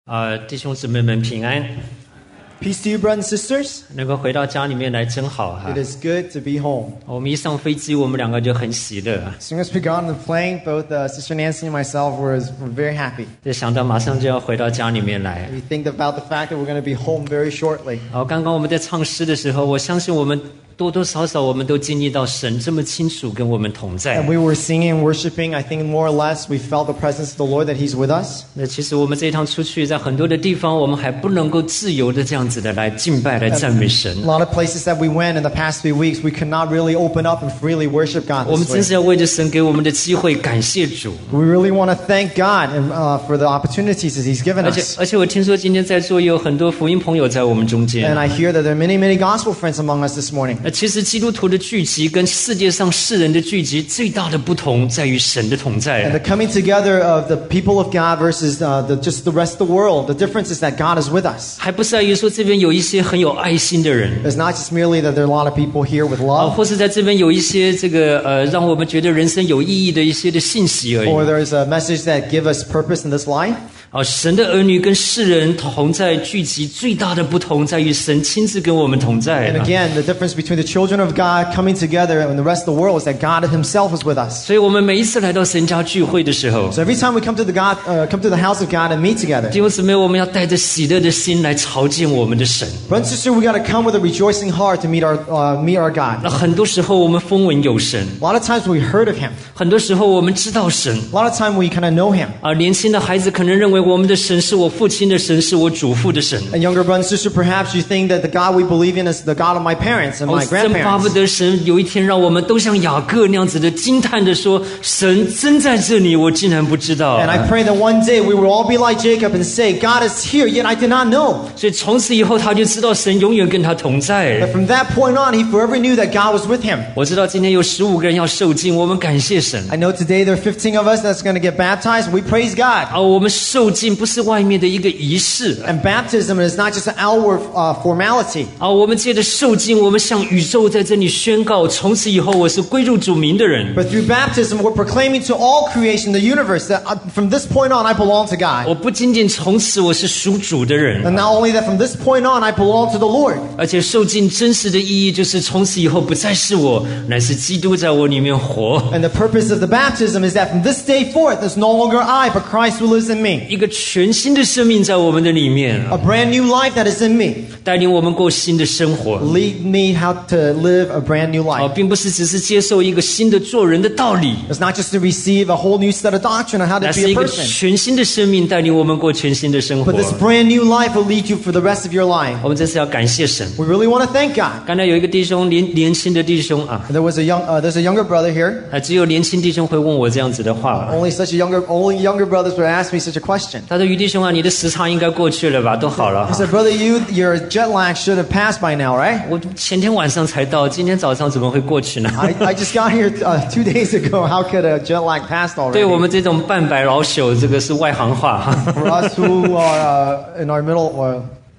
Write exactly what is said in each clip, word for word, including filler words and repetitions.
呃，弟兄姊妹们平安。 Peace to you, brothers and sisters. 能够回到家里面来真好哈。 It is good to be home. 我们一上飞机，我们两个就很喜乐。 As soon as we got on the plane, both uh, Sister Nancy and myself were, were very happy. 就想到马上就要回到家里面来。 We think about the fact that we're going to be home very shortly. 好，刚刚我们在唱诗的时候，我相信我们多多少少我们都经历到神这么清楚跟我们同在。 And we were singing and worshiping. I think more or less we felt the presence of the Lord, that He's with us. 那其实我们这一趟出去，在很多的地方，我们还不能够自由的这样子的来敬拜、来赞美神。 A lot of places that we went in the past few weeks, we could not really open up and freely worship God 我们 this 真是 way. 要为着神给我们的机会感谢主。 We really want to thank God and, uh, for the opportunities that He's given 而且 us. 而且我听说今天在座也有很多福音朋友在我们中间。 And I hear that there are many, many gospel friends among us this morning. 那其实基督徒的聚集跟世界上世人的聚集最大的不同在于神的同 And 在。 the coming together of the people of God versus uh, the, just the rest of the world, the difference is that God is with us. 还不在于说这边有一些很有爱心的人， It's not just merely that there are a lot of people here with 啊， love, 或是在这边有一些这个呃，让我们觉得人生有意义的一些的信息而已。 or there's a message that give us purpose in this life. 啊，神的儿女跟世人同在聚集最大的不同在于神亲自跟我们同在。 And again, the difference between the children of God coming together and the rest of the world is that God Himself is with us. 所以我们每一次来到神家聚会的时候， So every time we come to the God, uh, come to the house of God and meet together, 弟兄姊妹，我们要带着喜乐的心来朝见我们的神。 brother and sister, we got to come with a rejoicing heart to meet our uh, meet our 那 God. 很多时候我们风闻有神， A lot of times we heard of Him. 很多时候我们知道神。 A lot of time we kind of know Him. 啊，年轻的孩子可能认为我们的神是我父亲的神，是我祖父的神。 And younger brother and sister, perhaps you think that the God we believe in is the God of my parents and 我 my 真巴不 grandparents. 得神有一天让我们都像雅各那样子的惊叹的说：“神真在这里，我竟然不知道。” And I pray that one day we will all be like Jacob and say, God is here, yet I did not know. 所以从此以后，他就知道神永远跟他同在 But。from that point on, he forever knew that God was with him. 我知道今天有十五个人要受浸，我们感谢神。 I know today there are fifteen of us that's going to get baptized. We praise God. 啊，我们受浸不是外面的一个仪式 And baptism is not just an outward uh, formality. 啊，我们借着受浸，我们向宇宙在这里宣告：从此以后，我是归入主名的人。 But through baptism, we're proclaiming to all creation, the universe, that uh, from this point on, I belong to God. 我不仅仅从此我是属主的人， And not only that, from this point on, I belong to the Lord. 而且受浸真实的意义就是从此以后不再是我，乃是基督在我里面活。 And the purpose of the baptism is that from this day forth, it's no longer I, but Christ who lives in me. 一个全新的生命在我们的里面， A brand new life that is in me. 带领我们过新的生活。 Lead me how to live a brand new 啊， life. 并不是只是接受一个新的做人的道理， It's not just to receive a whole new set of doctrine on how to 那 be 是 a 一个 person. 全新的生命，带领我们过全新的生活 But。this brand new life will lead you for the rest of your life. 我们这次要感谢神。 We really want to thank God. 刚才有一个弟兄年年轻的弟兄啊， There was a young, uh, there's a younger brother here. 啊，只有年轻弟兄会问我这样子的话。 Only such a younger, only younger brothers would ask me such a question. 他说：“于弟兄啊，你的时差应该过去了吧？都好了 He 哈。 said, "Brother, you, your jet lag should have passed by now, right?" 我前天晚上才到，今天早上怎么会过去呢？ I, I just got here uh, two days ago. How could a jet lag pass 对我 already? 们这种半白老朽，这个是外行话哈。 For us who are uh, in our middle, or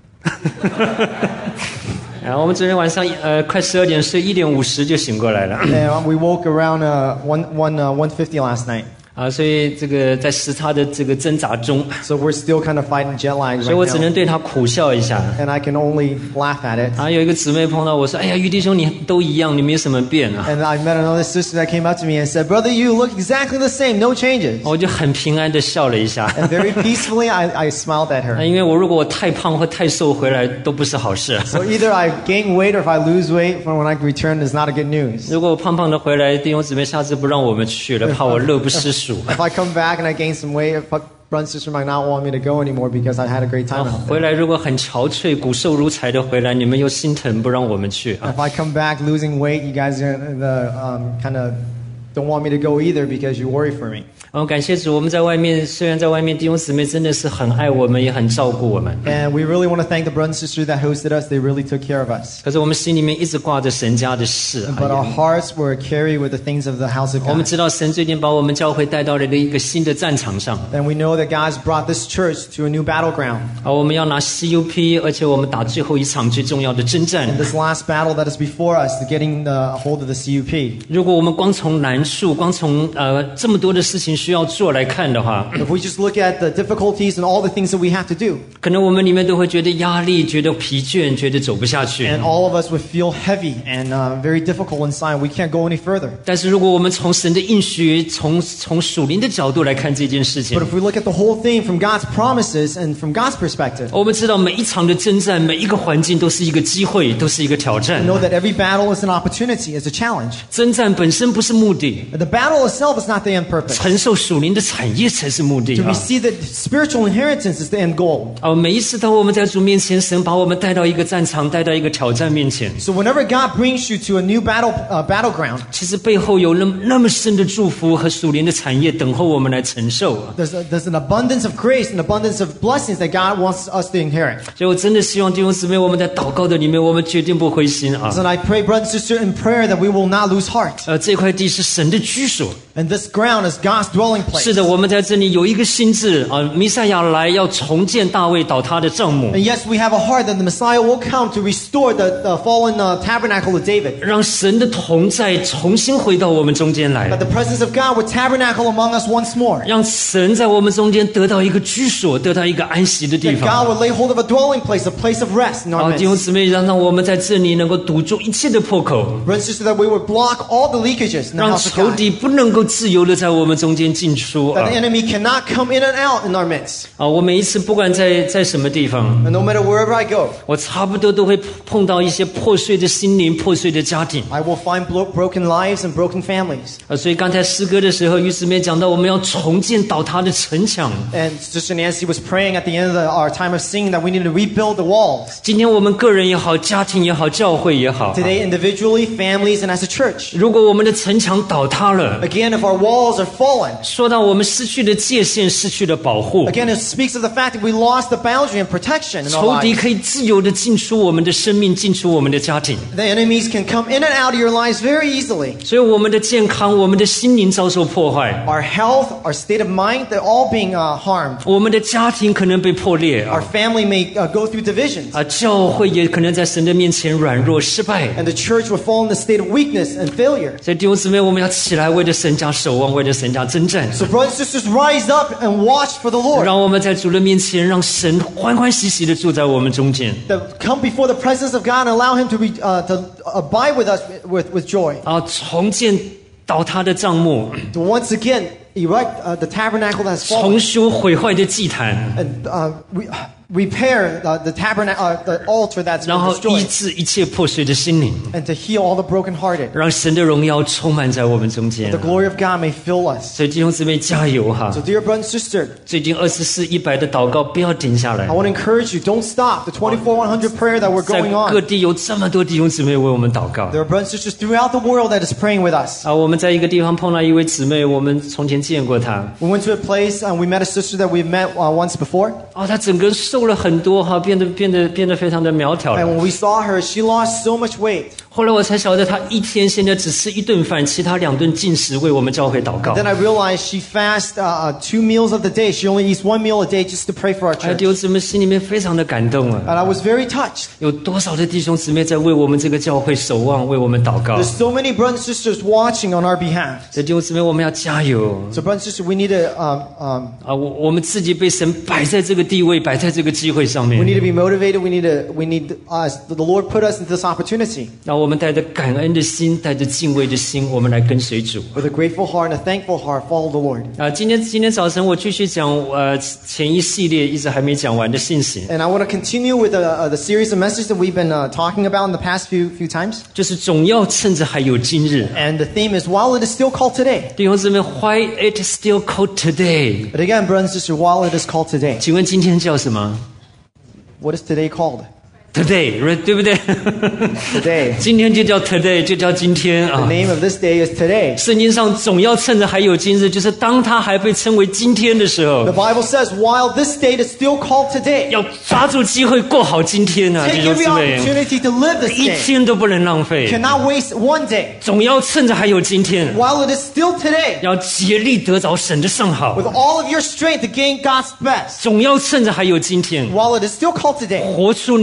然后我们昨天晚上呃快十二点睡，一点五十就醒过来了 and we woke around uh, one one uh, one fifty last night. 啊，所以这个在时差的这个挣扎中， So we're still kind of fighting jet lag 所以我只 right 能 now, 对他苦笑一下。 and I can only laugh at it. 啊，有一个姊妹碰到我说：“哎呀，于弟兄，你都一样，你没什么变啊。 And I met another sister that came up to me and said, "Brother, you look exactly the same, no changes." ” 我就很平安的笑了一下。 And very peacefully, I, I smiled at 啊， her. 因为我如果我太胖或太瘦回来都不是好事。 So either I gain weight or if I lose weight when I return is not a good news. 如果我胖胖的回来，弟兄姊妹下次不让我们去了，怕我乐不思蜀。 If I come back and I gain some weight, if brother and sister might not want me to go anymore because I had a great 啊 time. 回来如果很憔悴、骨瘦如柴的回来，你们又心疼不让我们去啊。 If I come back losing weight, you guys are the um, kind of don't want me to go either because you worry for me. 我们感谢主，我们在外面虽然在外面弟兄姊妹真的是很爱我们，也很照顾我们， And we really want to thank the brother and sister that hosted us. They really took care of us. 可是我们心里面一直挂着神家的事。 But 哎 our 呀 hearts were carried with the things of the house of 我们 God. 知道神最近把我们教会带到了一个新的战场上 And we know that God's brought this church to a new battleground. 啊，我们要拿 C U P， 而且我们打最后一场最重要的征战 And。this last battle that is before us, to getting the hold of the C U P. 如果我们光从难处，光从呃这么多的事情情需要做来看的话， If we just look at the difficulties and all the things that we have to do, 可能我们里面都会觉得压力，觉得疲倦，觉得走不下去。 and all of us would feel heavy and uh, very difficult inside. We can't go any further. 但是如果我们从神的应许，从从属灵的角度来看这件事情， But if we look at the whole thing from God's promises and from God's perspective, 我们知道每一场的征战，每一个环境都是一个机会，都是一个挑战 we。know that every battle is an opportunity, is a challenge. 征战本身不是目的， The battle itself is not the end purpose. 承受属灵的产业才是目的 To 啊！ receive the spiritual inheritance is the end goal. 啊，每一次当我们在主面前，神把我们带到一个战场，带到一个挑战面前， So whenever God brings you to a new battle uh, battleground, 其实背后有那么那么深的祝福和属灵的产业等候我们来承受啊！ there's, a, there's an abundance of grace and abundance of blessings that God wants us to inherit. 所以我真的希望弟兄姊妹，我们在祷告的里面，我们决定不灰心啊！ So I pray, brother and sister, in prayer that we will not lose heart. 呃，这块地是神的居所。 And this ground is God's dwelling place. 是的，我们在这里有一个心志啊，弥赛亚来要重建大卫倒塌的帐幕， And yes, we have a heart that the Messiah will come to restore the, the fallen uh, tabernacle of David. 让神的同在重新回到我们中间 That 来， the presence of God would tabernacle among us once more. 让神在我们中间得到一个居所，得到一个安息的地 That 方。 God would lay hold of a dwelling place, a place of rest in 好， our 弟兄 midst. 姊妹，让让我们在这里能够堵住一切的破口， Brother and sister, that we would block all the leakages in the 让 house of 仇 God. 敌不能够自由的在我们中间进出 That 啊！ the enemy cannot come in and out in our midst. 啊，我每一次不管在在什么地方， And no matter wherever I go, 我差不多都会碰到一些破碎的心灵、破碎的家庭。 I will find blo- broken lives and broken families. 啊，所以刚才诗歌的时候，于姊妹讲到我们要重建倒塌的城墙。 And Sister Nancy was praying at the end of the, our time of singing that we need to rebuild the walls. 今天我们个人也好，家庭也好，教会也好， Today, individually, families, and as a church. 如果我们的城墙倒塌了， Again, if our walls are fallen, 说到我们失去了界限，失去了保护， again, it speaks of the fact that we lost the boundary and protection in our 仇敌 lives. 可以自由的进出我们的生命，进出我们的家庭， The enemies can come in and out of your lives very easily. 所以我们的健康、我们的心灵遭受破坏， Our health, our state of mind, they're all being uh, harmed. 我们的家庭可能被破裂 Our 啊， family may uh, go through divisions. 啊，教会也可能在神的面前软弱失败。 And the church will fall in the state of weakness and failure. 所以弟兄姊妹，我们要起来，为着神家守望，为着神家征战。 So brothers and sisters, rise up and watch for the Lord. 让我们在主的面前，让神欢欢喜喜的住在我们中间。 That come before the presence of God and allow Him to, be, uh, to abide with us with, with joy. 啊，重建倒塌的帐幕， To once again erect uh, the tabernacle that has 重 fallen. 修毁坏的祭坛， And uh, re- repair uh, the tabernacle, uh, the altar that's 然 been 后医 destroyed. 治一切破碎的心灵， And to heal all the brokenhearted. 让神的荣耀充满在我们中间 The。glory of God may fill us. 所以弟兄姊妹加油哈！ So dear brother and sister, 最近二十四一百的祷告不要停下来 I，want to encourage you, don't stop the twenty-four one hundred prayer that we're 在 going 各 on. 地有这么多弟兄姊妹为我们祷告 There are brothers and sisters throughout the world that is praying with us. 啊！我们在一个地方碰到一位姊妹，我们从前见过她 We went to a place and we met a sister that we've met uh, once before. 啊，她整个人瘦了很多哈，变得变得变得非常的苗条 And 了。 when we saw her, she lost so much weight. 后来我才晓得，她一天现在只吃一顿饭，其他两顿进食为我们教会祷告。 Then I realized she fasts uh, uh, two meals of the day. She only eats one meal a day just to pray for our 哎， church. 弟兄姊妹心里面非常的感动啊！ And I was very touched. 有多少的弟兄姊妹在为我们这个教会守望，为我们祷告？ There's so many brothers and sisters watching on our behalf. 所以弟兄姊妹，我们要加油 So brothers and sisters, we need to um, um, 啊！我我们自己被神摆在这个地位，摆在这个机会上 we 面。 need to be motivated. We need to we need us. The Lord put us into this opportunity 让我们带着感恩的心，带着敬畏的心，我们来跟随主。 with a grateful heart and a thankful heart. Follow the Lord. 啊，今天今天早晨我继续讲呃前一系列一直还没讲完的信息， And I want to continue with the, uh, the series of messages that we've been uh, talking about in the past few few times. 就是总要趁着还有今日。 And the theme is while it is still called today. 弟兄姊妹 ，Why it still called today？ But again, brothers and sisters, while it is called today. 请问今天叫什么 What is today called? ？Today，right， 对不对？ Today. 今天就叫 Today，就叫今天 The 啊。 name of this day is today. 圣经上总要趁着还有今日，就是当它还被称为今天的时候 The，Bible says while this date is still called today. 要抓住机会过好今天啊， Take 弟兄 every 姊妹， opportunity to live this 一 day. 天都不能浪费， Cannot waste one day. 总要趁着还有今天， While it is still today. 要竭力得着神的上好 With，all of your strength to gain God's best. 总要趁着还有今天， While it is still called today. 活出你我最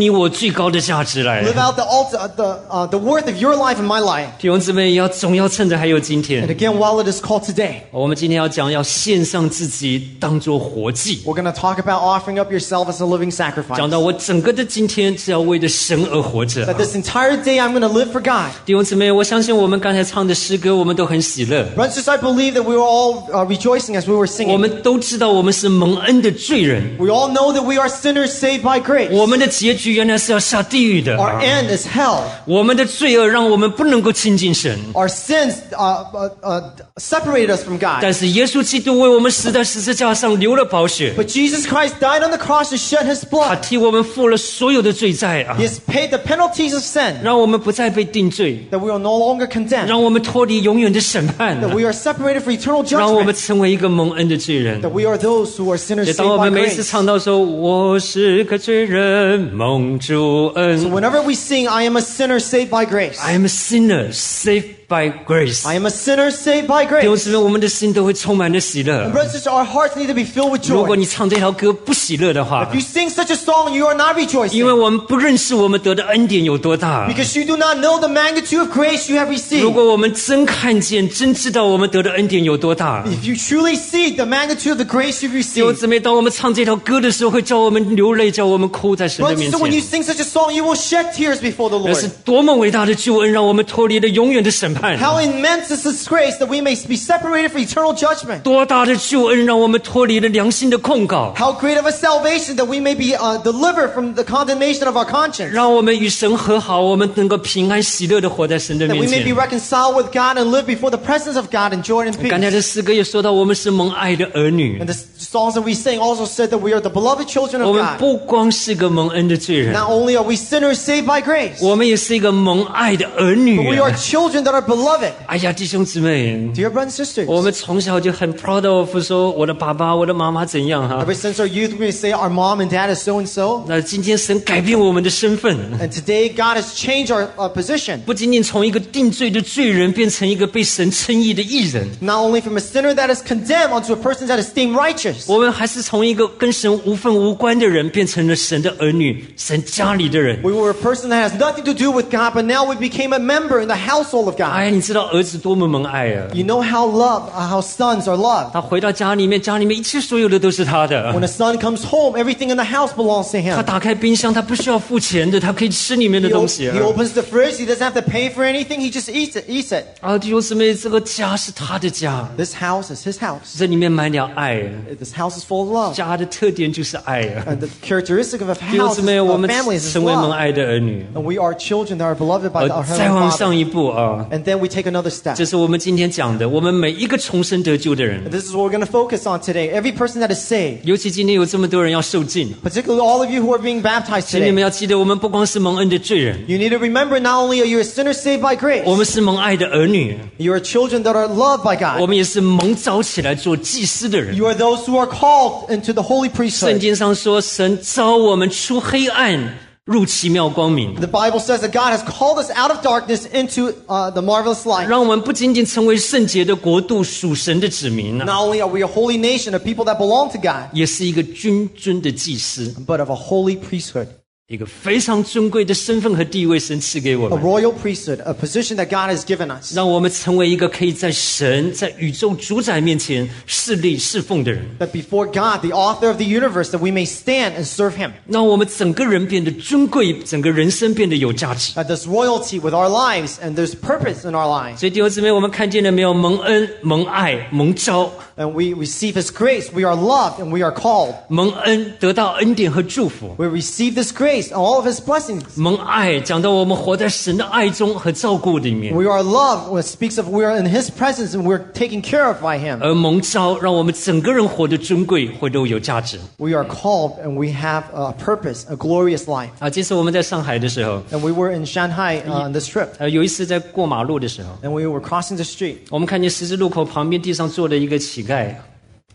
最高的价值来。 Live out the ulti- the uh, the worth of your life and my life. 弟兄姊妹，要总要趁着还有今 And 天， again, while it is called today, 我们今天要讲，要献上自己当作活祭。 we're going to talk about offering up yourself as a living 讲 sacrifice. 到我整个的今天是要为着神而活着。 That this entire day I'm going to live for God. 弟兄姊妹，我相信我们刚才唱的诗歌，我们都很喜乐。 Brothers and sisters, I believe that we were all uh, rejoicing as we were 我 singing. 们都知道我们是蒙恩的罪人， We all know that we are sinners saved by grace. 我们的结局原来是要下地狱的。 Our end is hell. 我们的罪恶让我们不能够亲近神， Our sins uh, uh, uh, separated us from God. 但是耶稣基督为我们死在十字架上流了宝血， But Jesus Christ died on the cross and shed his 他 blood. 替我们付了所有的罪债啊 He，has paid the penalties of sin, 让我们不再被定罪， that we are no longer condemned, 让我们脱离永远的审判， that we are separated for eternal 让我们 judgment, 成为一个蒙恩的罪人。 that we are those who are sinners 也 saved 当我 by 们每一次 grace. 唱到说我是个罪人，蒙主 So 恩 whenever we sing, I am a sinner saved by grace. ，I am a sinner saved by grace。 I am a sinner saved by 弟兄 grace. 姊妹，我们的心都会充满了喜乐。 Brothers and sisters, our hearts need to be filled with 如果 joy. 你唱这条歌不喜乐的话 If，you sing such a song, you are not 因为 rejoicing, 我们不认识我们得的恩典有多大。 because you do not know the magnitude of grace you have 如 received. 果我们真看见、真知道我们得的恩典有多大， If you truly see the magnitude of the grace you've 弟兄 received. 姊妹，当我们唱这条歌的时候，会叫我们流泪，叫我们哭在神的 Brothers 面 and sisters, when you 前。 sing such a song, you will shed tears before the 那是 Lord. 多么伟大的救恩，让我们脱离了永远的审判； How immense is this grace that we may be separated from eternal judgment. 多大的救恩，让我们脱离了良心的控告， How great of a salvation that we may be uh, delivered from the condemnation of our conscience. 让我们与神和好，我们能够平安喜乐的活在神的 That 面 we may be 前。 reconciled with God and live before the presence of God in joy and 刚才 peace. 的诗歌也说到，我们是蒙爱的儿女 And，the songs that we sing also said that we are the beloved children 我 of 们 God. 不光是个蒙恩的罪人， Not only are we sinners saved by grace, 我们也是一个蒙爱的儿女 but we are children that are beloved. 哎呀，弟兄姊妹， Dear brothers and sisters, 我们从小就很 proud of 说我的爸爸、我的妈妈怎样哈。 ever since our youth we say our mom and dad is so and so. 那今天神改变我们的身份， And today God has changed our uh, position. 不仅仅从一个定罪的罪人变成一个被神称义的义人， Not only from a sinner that is condemned onto a person that is deemed righteous. 我们还是从一个跟神无分无关的人变成了神的儿女，神家里的人。 We were a person that has nothing to do with God, but now we became a member in the household of 哎呀， God. 你知道儿子多么蒙爱啊！ You know how love, uh, how sons are loved. 他回到家里面，家里面一切所有的都是他的 When。a son comes home, everything in the house belongs to 他 him. 打开冰箱，他不需要付钱的，他可以吃里面的 He, 东 op- 西啊 he。opens the fridge. He doesn't have to pay for anything. He just eats it. Eats it. 啊，弟兄姊妹，这个家是他的家， This house is his house. 这里面满了爱。 This house is full of love. 家的特点就是爱啊！ And the characteristic of a 弟兄 house, 姊 is, 妹，我 of 们 family is 成为蒙 love. 爱的儿女。 And we are children that are beloved by 而 our 再 Heavenly 往 Father. 上一步啊， And then we take another step. 这是我们今天讲的，我们每一个重生得救的人， This is what we're going to focus on today. Every person that is saved, 尤其今天有这么多人要受浸， particularly all of you who are being baptized 请你们 today, 要记得，我们不光是蒙恩的罪人， you need to remember not only are you a sinner saved by 我 grace, 们是蒙爱的儿女， you are children that are loved by 我 God. 们也是蒙召起来做祭司的人。 You are those who are called into the holy 圣 priesthood. 经上说，神召我们出黑暗，入奇妙光明， The Bible says that God has called us out of darkness into uh, the marvelous light. 让我们不仅仅成为圣洁的国度、属神的子民啊， Not only are we a holy nation of people that belong to God, 也是一个君尊的祭司， but of a holy priesthood. 一个非常尊贵的身份和地位，神赐给我 A 们， royal priesthood, a position that God has given us. 让我们成为一个可以在神、在宇宙主宰面前侍立侍奉的人， That before God, the author of the universe, that we may stand and serve Him. 让我们整个人变得尊贵，整个人生变得有价值。 That there's royalty with our lives and there's purpose in our lives. 所以弟兄姊妹，我们看见了没有？蒙恩、蒙爱、蒙召， And we receive His grace. We are loved and we are called. 蒙恩得到恩典和祝福。 We receive this grace and all of His blessings. 蒙爱讲到我们活在神的爱中和照顾里面， We are loved when it speaks of we are in His presence and we're taken care of by Him. 而蒙召让我们整个人活得尊贵，活得有价值。 We are called and we have a purpose, a glorious life. 啊，这次我们在上海的时候， And we were in Shanghai uh, on this trip. 呃，有一次在过马路的时候， And we were crossing the street. 我们看见十字路口旁边地上坐了一个乞丐，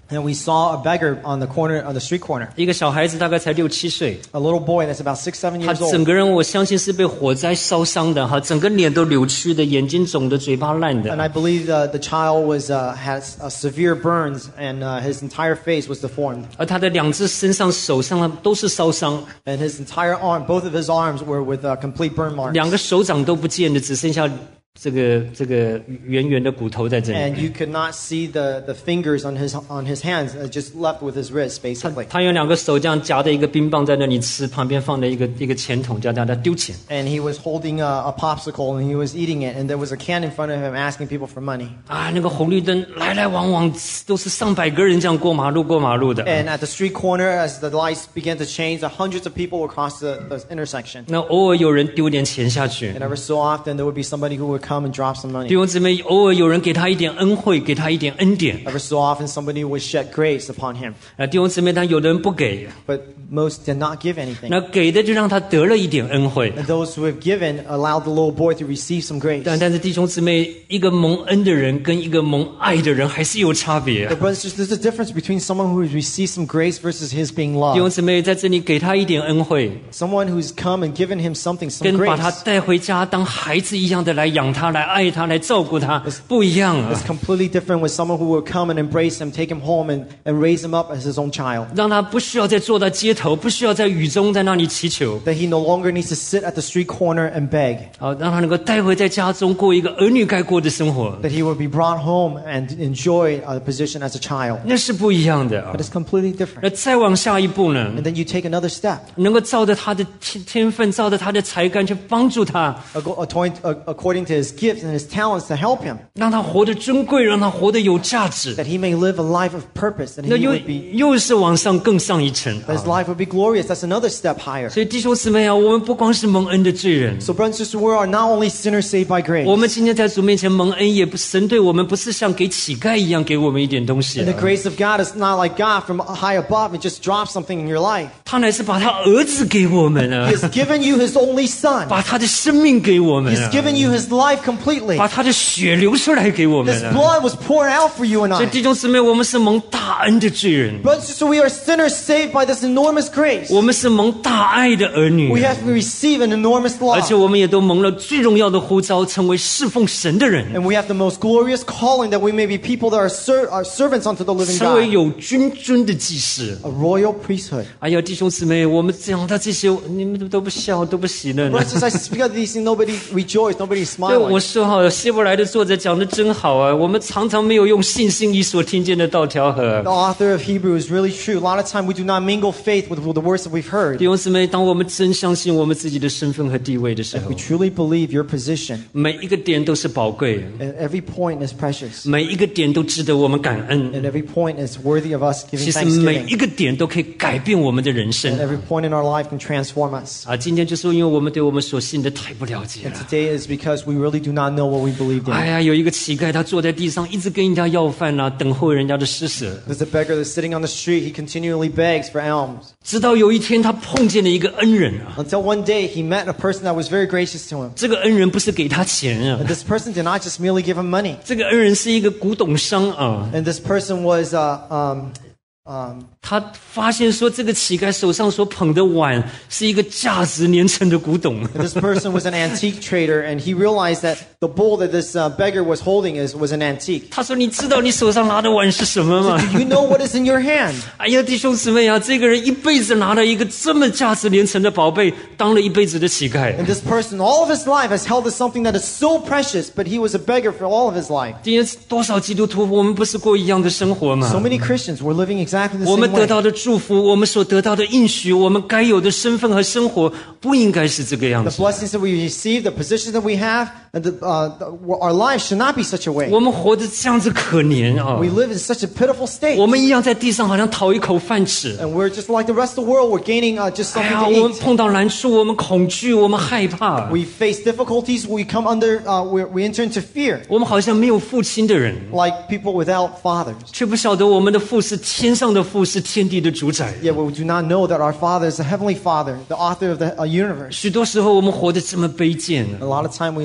And we saw a beggar on the corner, on the street corner. 一个小孩子大概才六七岁， A little boy that's about six, seven 他 years 整 old. 个人我相信是被火灾烧伤的哈，整个脸都扭曲的，眼睛肿的，嘴巴烂 And 的。 I believe the, the child was uh, has uh, severe burns, and uh, his entire face was deformed. 而他的两只身上、手上啊都是烧伤， And his entire arm, both of his arms were with uh, complete burn marks. 两个手掌都不见了，只剩下这个这个圆圆的骨头在这里。 And you could not see the, the fingers on his on his hands, uh, just left with his wrist, 他 basically. 他有两个手这样夹着一个冰棒在那里吃，旁边放了一个一个钱筒，叫大家丢钱。 And he was holding a, a popsicle, and he was eating it, and there was a can in front of him asking people for money. 啊，那个红绿灯来来往往都是上百个人这样过马路过马路的。 And at the street corner, as the lights began to change, the hundreds of people would cross the, the intersection. 那偶尔有人丢点钱下去， And every so often, there would be somebody who would come and drop some money. 弟兄姊妹，偶尔有人给他一点恩惠，给他一点恩典。 Every so often, somebody would shed grace upon him. 啊，弟兄姊妹，但有的人不给， But most did not give anything. 那给的就让他得了一点恩惠。 And those who have given allowed the little boy to receive some grace. 但但是弟兄姊妹，一个蒙恩的人跟一个蒙爱的人还是有差别。 But brothers and sisters, there's a difference between someone who has received some grace versus his being 弟兄 loved. 姊妹在这里给他一点恩惠， Someone who's come and given him something, some 跟把他 grace. 带回家当孩子一样的来养他、来爱他、来照顾他不一样啊 It's！completely different with someone who will come and embrace him, take him home, and, and raise him up as his own child. 让他不需要再坐在街头，不需要在雨中在那里祈求， That he no longer needs to sit at the street corner and beg. 好让他能够带回在家中过一个儿女该过的生活， That he will be brought home and enjoy a position as a child. 那是不一样的啊 But！it's completely different. 那再往下一步呢？ And then you take another step. 能够照着他的天天分，照着他的才干去帮助他， According according to his gifts and his talents to help him. 让他活得尊贵，让他活得有价值。 That he may live a life of purpose. That 那 he 又 would be, 又是往上更上一层 that 啊 his！life would be glorious. That's another step higher. 所以弟兄姊妹啊，我们不光是蒙恩的罪人， So brothers and sisters, we are not only sinners saved by grace. 我们今天在主面前蒙恩，也不神对我们不是像给乞丐一样给我们一点东西 And 啊 the grace of God is not like God from high above and just drop something in your life. 他乃是把他儿子给我们啊 He，has given you his only son. 把他的生命给我们 He's 啊， given you his life completely. 把他的血流出来给我们 His 啊。 blood was poured out for you and 所以 I. 弟兄姊妹，我们是蒙大恩的罪人， Brothers and sisters, we are sinners saved by this enormous grace. 我们是蒙大爱的儿女 We，have received an enormous 而且 love. 我们也都蒙了最荣耀的呼召，成为侍奉神的人， And we have the most glorious calling that we may be people that are, ser- are servants unto the living 成为 God. 有君尊的祭司。 A royal priesthood. 哎呀，弟兄姊妹，我们讲到这些，你们都不笑，都不喜乐呢 Brothers and sisters, I speak of these things, nobody rejoiced, nobody 对，我 smiling. 说哈，希伯来的作者讲的真好啊，我们常常没有用信心与所听见的道调和 The。author of Hebrews is really true. A lot of time we do not mingle faith with, with the words that we've heard. 弟兄姊妹，当我们真相信我们自己的身份和地位的时 If 候 we，truly believe your position, 每一个点都是宝贵， and every point is precious, 每一个点都值得我们感恩。 and every point is worthy of us 其 giving 实每 thanksgiving, 一个点都可以改变我们的人 and 生 every point in our life can transform us. 啊！今天就是因为我们对我们所信的太不了解 And 了。 today is because we really do not know what we believed 哎 in. 呀，有一个乞丐，他坐在地上，一直跟人家要饭啊，等候人家的施舍。 There's a beggar that's sitting on the street. He continually begs for alms. 直到有一天，他碰见了一个恩人啊， Until one day he met a person that was very gracious to him. 这个恩人不是给他钱啊 And，this person did not just merely give him money. 这个恩人是一个古董商啊。 And this person was uh, um, um, 他发现说，这个乞丐手上所捧的碗是一个价值连城的古董。 And this person was an antique trader, and he realized that the bowl that this uh, beggar was holding is was an antique. 他说：“你知道你手上拿的碗是什么吗 Do you know what is in your hand?？” 哎呀，弟兄姊妹啊，这个人一辈子拿了一个这么价值连城的宝贝，当了一辈子的乞丐。 And this person, all of his life, has held to something that is so precious, but he was a beggar for all of his life. 今天多少基督徒，我们不是过一样的生活吗 So？many Christians were living exactly the 我们 same 得 way. 到的祝福，我们所得到的应许，我们该有的身份和生活，不应该是这个样 The 子。 blessings that we receive, the positions that we have, and the, uh, the, our lives should not be such a way. 我们活得这样子可怜啊！ We live in such a pitiful state. 我们一样在地上好像讨一口饭吃。 And we're just like the rest of the world. We're gaining uh, just 哎 something 呀， to 我们 eat. 碰到难处，我们恐惧，我们害怕， We face difficulties. We come under, uh, we, we enter into fear, 我们好像没有父亲的人， like people without fathers. 却不晓得我们的父是天上的父，是天地的主宰。 Yet we do not know that our Father is the Heavenly Father, the author of the uh, universe. 许多时候我们活得这么卑贱， A lot of time we live in such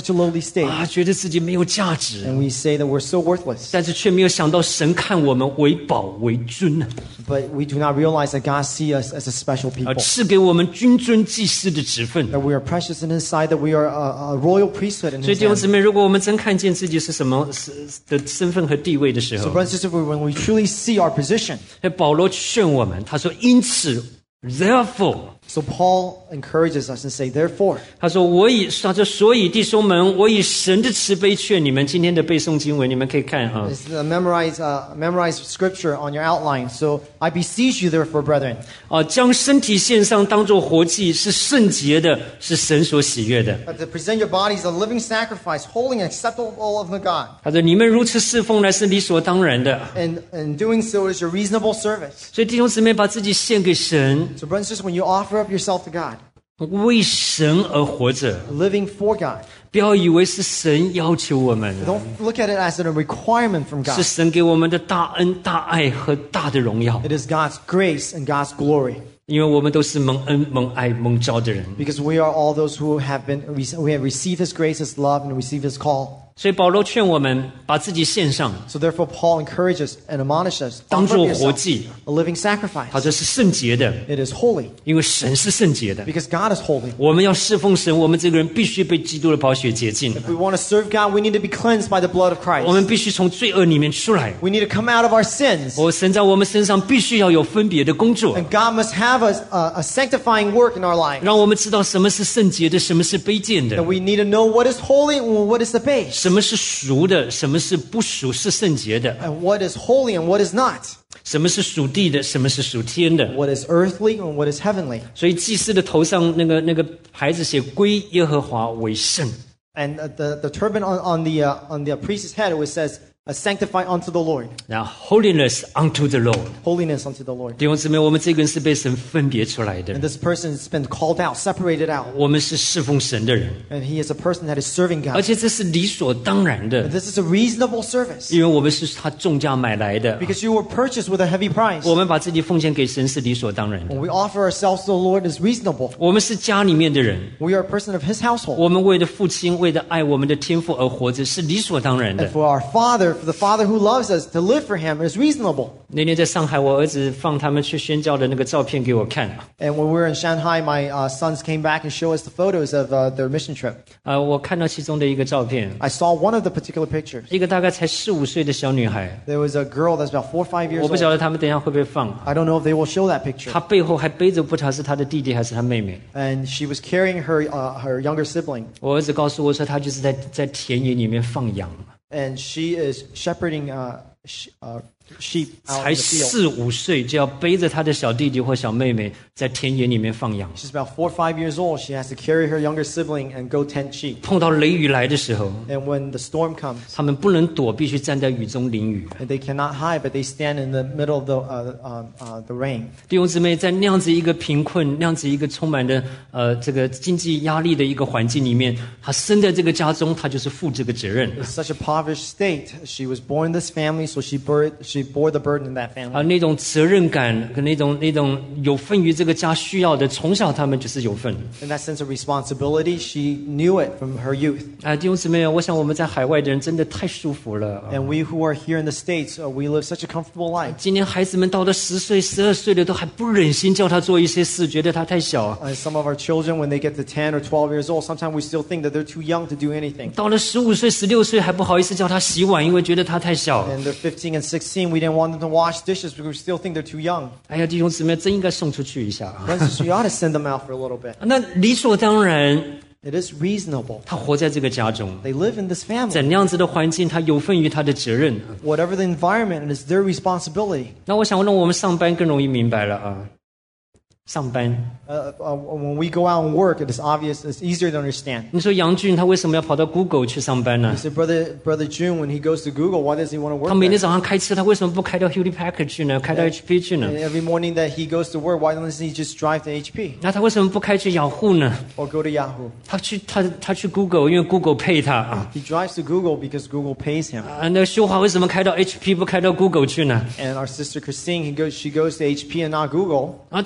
such a lowly state, 啊，觉得自己没有价值， and we say that we're so worthless, 但是却没有想到神看我们为宝为尊呢， but we do not realize that God sees us as a special 啊， people, 赐给我们君尊祭司的职分。 that we are precious in His sight, that we are a, a royal priesthood in 所以 His 弟兄 hand. 姊妹，如果我们真看见自己是什么是的身份和地位的时 So 候， brothers and sisters, when we truly see our position, 保罗劝我们，他说：“因此 ，therefore。” so Paul encourages us and say, therefore, 他说：“我以他说，所以弟兄们，我以神的慈悲劝你们。”今天的背诵经文，你们可以看啊。 It's the memorize, uh, memorize scripture on your outline. So I beseech you, therefore, brethren, 啊，将身体献上，当作活祭，是圣洁的，是神所喜悦的。 that to present your bodies a living sacrifice, holy and acceptable of the God. 他说：“你们如此侍奉来是理所当然的。 And in doing so is your reasonable service. ” 所以弟兄姊妹，把自己献给神， So brothers and sisters, when you offer up yourself to God, 为神而活着， living for God, 不要以为是神要求我们， don't look at it as a requirement from 是 God. 神给我们的大恩、大爱和大的荣耀。 It is God's grace and God's glory. 因为我们都是蒙恩、蒙爱、蒙召的人。 Because we are all those who have been, we have received His grace, His love, and received His call. 所以保罗劝我们把自己献上， So therefore, Paul encourages and admonishes us, 当 offer 作 up 活 yourself, 祭。 a living sacrifice. 他说是圣洁的， It is holy 因为神是圣洁的。 because God is holy. 我们要侍奉神，我们这个人必须被基督的宝血洁净。 If we want to serve God, we need to be cleansed by the blood of 我 Christ. 们必须从罪恶里面出来。 We need to come out of our sins. 我神在我们身上必须要有分别的工作， And God must have a, a, a sanctifying work in our lives. 让我们知道什么是圣洁的，什么是卑贱 That 的， we need to know what is holy and what is the base. 什么是属的，什么是不属是圣洁的， And what is holy and what is not. 什么是属地的，什么是属天的。 What is earthly and what is heavenly. 所以祭司的头上那个那个牌子写归耶和华为圣。 And uh, the, the turban on, on, the, uh, on the priest's head, it says, uh, sanctify unto the Lord. 然后 holiness unto the Lord。 Holiness unto the Lord. 弟兄姊妹，我们这个人是被神分别出来的 And，this person has been called out, separated out. 我们是侍奉神的人， And he is a person that is serving 而 God. 且这是理所当然 And 的， this is a reasonable service. 因为我们是他重价买来的， Because you were purchased with a heavy price. 我们把自己奉献给神是理所当然的。 When we offer ourselves to the Lord is reasonable. 我们是家里面的人， We are a person of His household. 我们为了父亲，为了爱我们的天父而活着，是理所当然 And 的。 for our Father, for the Father who loves us, to live for Him is reasonable. 那天在上海，我儿子放他们去宣教的那个照片给我看， And when we were in Shanghai, my uh, sons came back and showed us the photos of uh, their mission trip. 呃，我看到其中的一个照片， I saw one of the particular pictures. 一个大概才四五岁的小女孩， There was a girl that's about four or five years 我不晓 old. 得他们等一下会不会放。 I don't know if they will show that picture. 她背后还背着不知道是她的弟弟还是她妹妹。 And she was carrying her uh, her younger sibling, 我儿子告诉我说，他就是在在田野里面放羊， and she is shepherding uh, sh- uh, sheep out 才 in the field. 四五岁就要背着他的小弟弟或小妹妹在田野里面放羊。 She's about four or five years old. She has to carry her younger sibling and go tend sheep. 碰到雷雨来的时候， And when the storm comes, 他们不能躲，必须站在雨中淋雨。 and they cannot hide, but they stand in the middle of the uh, uh, uh, the rain. 弟兄姊妹，在那样子一个贫困、那样子一个充满的呃这个经济压力的一个环境里面，他生在这个家中，他就是负这个责任。 In such a impoverished state, she was born in this family, so she bore she bore the burden in that 啊， family. 那种责任感和那种那种有份于这个家需要的，从小他们就是有份。 In that sense of responsibility, she knew it from her youth. 啊，弟兄姊妹，我想我们在海外的人真的太舒服了。 And we who are here in the States, uh, we live such a comfortable life. 今天孩子们到了十岁、十二岁了，都还不忍心叫他做一些事，觉得他太小。 Uh, some of our children, when they get to ten or twelve years old, sometimes we still think that they're too young to do anything. 到了十五岁、十六岁还不好意思叫他洗碗，因为觉得他太小。 And they're fifteen and sixteen, we didn't want them to wash dishes because we still think they're too young. 哎呀，弟兄姊妹，真应该送出去一下啊！ Friends, you ought to send them out for a little bit. 那理所当然， It is reasonable. 他活在这个家中， They live in this 在 family. 那样子的环境，他有份于他的责任。 Whatever the environment, it is their responsibility. 那我想让我们上班更容易明白了啊。上班， Uh, uh, when we go out and work, it is obvious, it's easier to understand. 你说杨俊他为什么要跑到 Google 去上班 You 呢？ said, Brother, Brother June, when he goes to Google, why does he want to work 他每天 there? 早上开车，他为什么不开到 Hewlett Packard 去呢？开到 H P 去呢？ And every morning that he goes to work, why doesn't he just drive to H P 那他为什么不开去雅虎呢？ or go to Yahoo? 他去他他去 Google，因为 Google 配他啊。 He drives to Google because Google pays him. 啊，那修华为什么开到 H P 不开到 Google 去呢？ And our sister Christine, he goes, she goes to H P and not Google 啊，他不能跑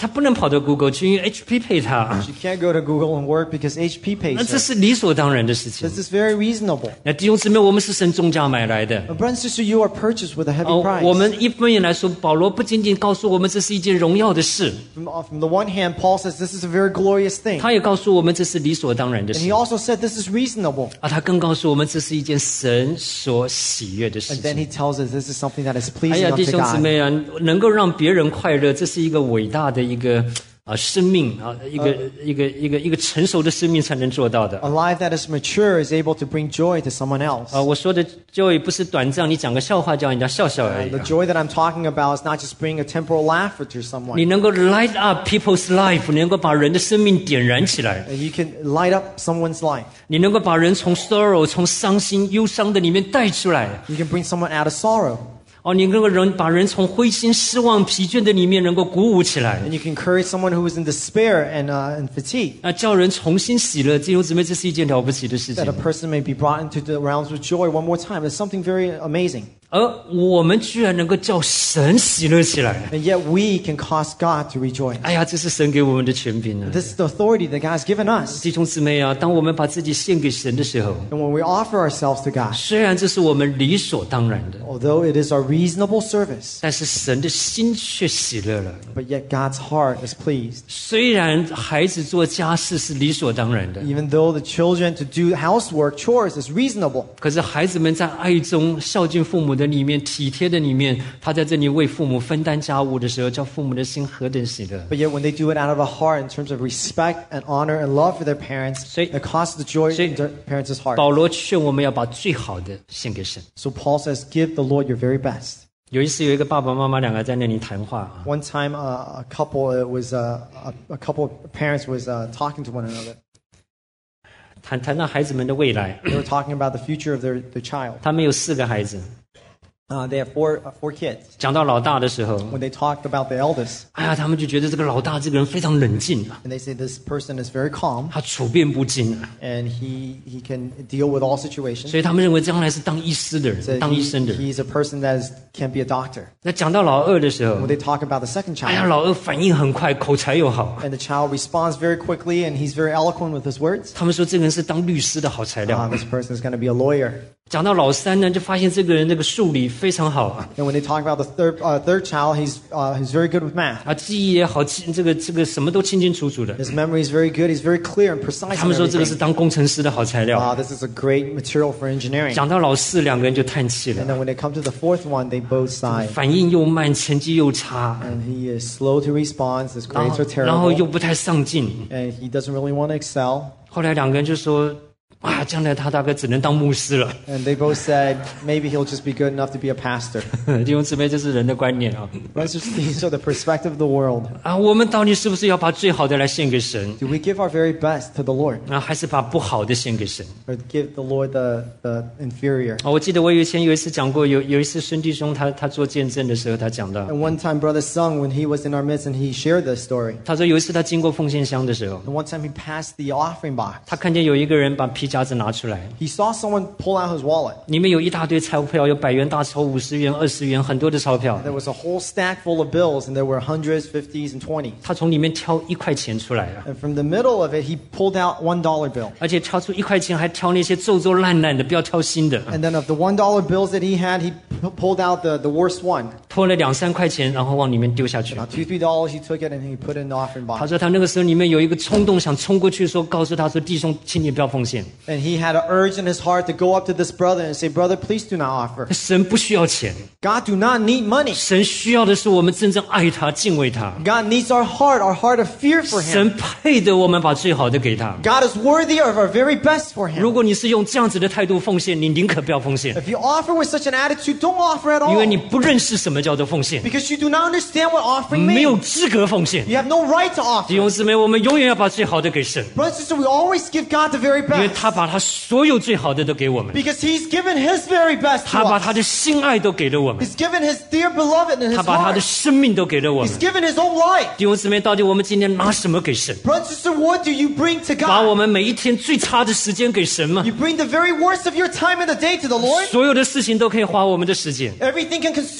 跑到 Google 去，因为 H P 配他。 She can't go to Google and work because H P 那 pays 这 her. 是理所当然的事情。 This is very reasonable. 那弟兄姊妹，我们是神重价买来的。 But brother and sister, you are purchased with a heavy 哦， price. 我们一方面来说，保罗不仅仅告诉我们这是一件荣耀的事， From, uh, from the one hand, Paul says this is a very glorious thing. 他也告诉我们这是理所当然的 And 事 he also said this is reasonable. 啊，他更告诉我们这是一件神所喜悦的事 And then 情。 he tells us this is something that is 哎 pleasing 呀，弟 unto 兄姊 God. 妹啊，能够让别人快乐，这是一个伟大的一个啊生命啊，一个、一个一个一个成熟的生命才能做到的。 A life that is mature is able to bring joy to someone else. 啊，我说的 joy 不是短暂，你讲个笑话叫人家笑笑而已 The 啊。 joy that I'm talking about is not just bringing a temporal laughter to someone. 你能够 light up people's life，你能够把人的生命点燃起来， And you can light up someone's life. 你能够把人从 sorrow 从伤心忧伤的里面带出来。 You can bring someone out of sorrow. 哦，你能够人把人从灰心失望疲倦的里面能够鼓舞起来， And you can encourage someone who is in despair and, uh, and fatigue. 那叫人重新喜乐。弟兄姊妹，这是一件了不起的事 That 情 a。person may be brought into the realms of joy one more time. It's something very amazing. 而我们居然能够叫神喜乐起来， And yet we can cause God to rejoice. 哎呀，这是神给我们的权柄啊！ This is the authority that God has given us. 弟兄姊妹啊，当我们把自己献给神的时候， And when we offer ourselves to God, 虽然这是我们理所当然的， although it is our reasonable service, 但是神的心却喜乐了。 but yet God's heart is pleased. 虽然孩子做家事是理所当然的， Even though the children to do housework, chores is reasonable, 可是孩子们在爱中孝敬父母的里面，体贴的里面，他在这里为父母分担家务的时候，叫父母的心何等喜乐。 but yet when they do it out of a heart in terms of respect and honor and love for their parents, 所以- it causes the joy 所以- in their parents' heart. 保罗劝我们要把最好的献给神。 So Paul says, give the Lord your very best. 有一次，有一个爸爸妈妈两个在那里谈话啊， One time, uh, a couple it was uh, a, a couple of parents was uh, talking to one another. 谈谈到孩子们的未来。 They were talking about the future of their, their child. 他们有四个孩子， Uh, they have four uh, four kids. 讲到老大的时候， When they talked about the eldest, 哎呀，他们就觉得这个老大这个人非常冷静啊， and they say this person is very calm 他处变不惊啊， and he he can deal with all situations. 所以他们认为将来是当医师的 So 人，当医 he, 生的人。 he's a person that is, can be a doctor. 那讲到老二的时候 When，they talk about the second 哎呀， child, 老二反应很快，口才又好。 and the child responds very quickly and he's very eloquent with his words, 他们说这个人是当律师的好材 uh, 料。 this person is going to be a lawyer. 讲到老三呢，就发现这个人这个数理非常好啊， And when they talk about the third uh, third child, he's uh, he's very good with math. 啊，记忆也好，记这个这个什么都清清楚楚的。 His memory is very good. He's very clear and precise. 他 On 们说这个是 everything. 当工程师的好材料。 Uh, this is a great material for engineering. 讲到老四，两个人就叹气 And 了， then when they come to the fourth one, they both sigh. 反应又慢，成绩又差， And he is slow to respond. His 然 grades 后 are 然后又 terrible. 不太上进。 And he doesn't really want to excel. 后来两个人就说：“啊，将来他大概只能当牧师了。 And they both said, maybe he'll just be good enough to be a pastor. ” 弟兄姊妹，这是人的观念啊！ Brothers and sisters, these are the perspective of the world. 啊，我们到底是不是要把最好的来献给神？ Do we give our very best to the Lord? 啊，还是把不好的献给神？ Or give the Lord the, the inferior? 啊，我记得我以前有一次讲过，有有一次孙弟兄他他做见证的时候，他讲到， And one time, Brother Sung, when he was in our midst and he shared this story, 他说有一次他经过奉献箱的时候， and one time he passed the offering box. 他看见有一个人把皮夹子拿出来， He saw someone pull out his wallet. 里面有一大堆钞票，有百元大钞、五十元、二十元，很多的钞票。 There was a whole stack full of bills, and there were hundreds, fifties, and twenties. 他从里面挑一块钱出来了， And from the middle of it, he pulled out one dollar bill. 而且挑出一块钱还挑那些皱皱烂烂的，不要挑新的。 And then of the one dollar bills that he had, he p- pulled out the, the worst one. 拖了两三块钱，然后往里面丢下去。 About two, three dollars, he took it and he put it in the offering 他 box. 说他那个时候里面有一个冲动，想冲过去说，告诉他说：“弟兄，请你不要奉献。 And he had an urge in his heart to go up to this brother and say, Brother, please do not offer. 神不需要钱， God do not need money. 神需要的是我们真正爱他、敬畏他。 God needs our heart, our heart of fear for 神 him. 配得我们把最好的给他。 God is worthy of our very best for 如 him. 果你是用这样子的态度奉献，你宁可不要奉献， If you offer with such an attitude, don't offer at 因为 all. 你不认识什么叫做奉献， Because you do not understand what offering 没有 means. 资格奉献。 You have no right to 弟 offer. 兄姊妹，我们永远要把最好的给神， Brothers and sisters, we always give God the very 因为 best. 他把他所有最好的都给我们， Because he's given his very best 他 to 把 us. 他的心爱都给了我们， He's given his dear beloved and his 他把他的 heart. 生命都给了我们 He's。given his own life. 弟兄姊妹，到底我们今天拿什么给神？ Brothers and sisters, what do you bring to 把我 God? 们每一天最差的时间给神吗？ You bring the very worst of your time in the day to the Lord? 所有的事情都可以花我们的时间， Everything can consume your time.